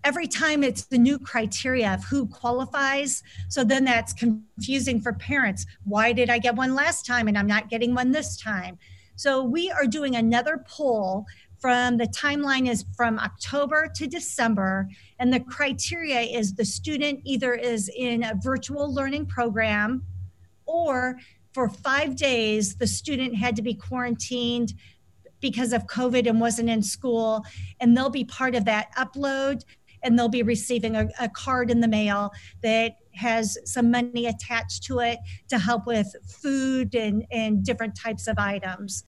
every time it's the new criteria of who qualifies. So then that's confusing for parents. Why did I get one last time and I'm not getting one this time? So we are doing another poll from the timeline is from October to December. And the criteria is the student either is in a virtual learning program, or for 5 days, the student had to be quarantined because of COVID and wasn't in school. And they'll be part of that upload, and they'll be receiving a card in the mail that has some money attached to it to help with food and different types of items.